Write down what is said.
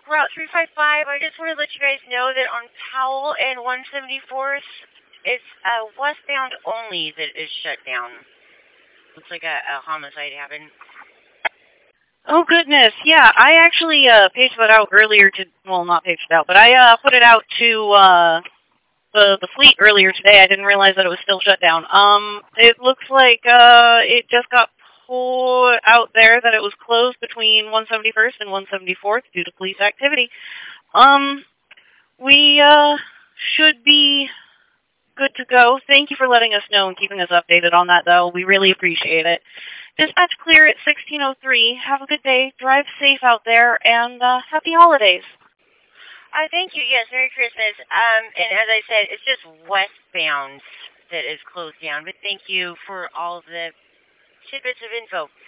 Route 355, I just want to let you guys know that on Powell and 174th, it's westbound only that is shut down. Looks like a homicide happened. Oh, goodness. Yeah, I actually paged that out earlier well, not paged it out, but I put it out to the fleet earlier today. I didn't realize that it was still shut down. It looks like it just got pulled out there that it was closed between 171st and 174th due to police activity. We should be good to go. Thank you for letting us know and keeping us updated on that, though. We really appreciate it. Dispatch clear at 1603. Have a good day. Drive safe out there, and happy holidays. Thank you. Yes, Merry Christmas. And as I said, it's just westbound that is closed down. But thank you for all the tidbits of info.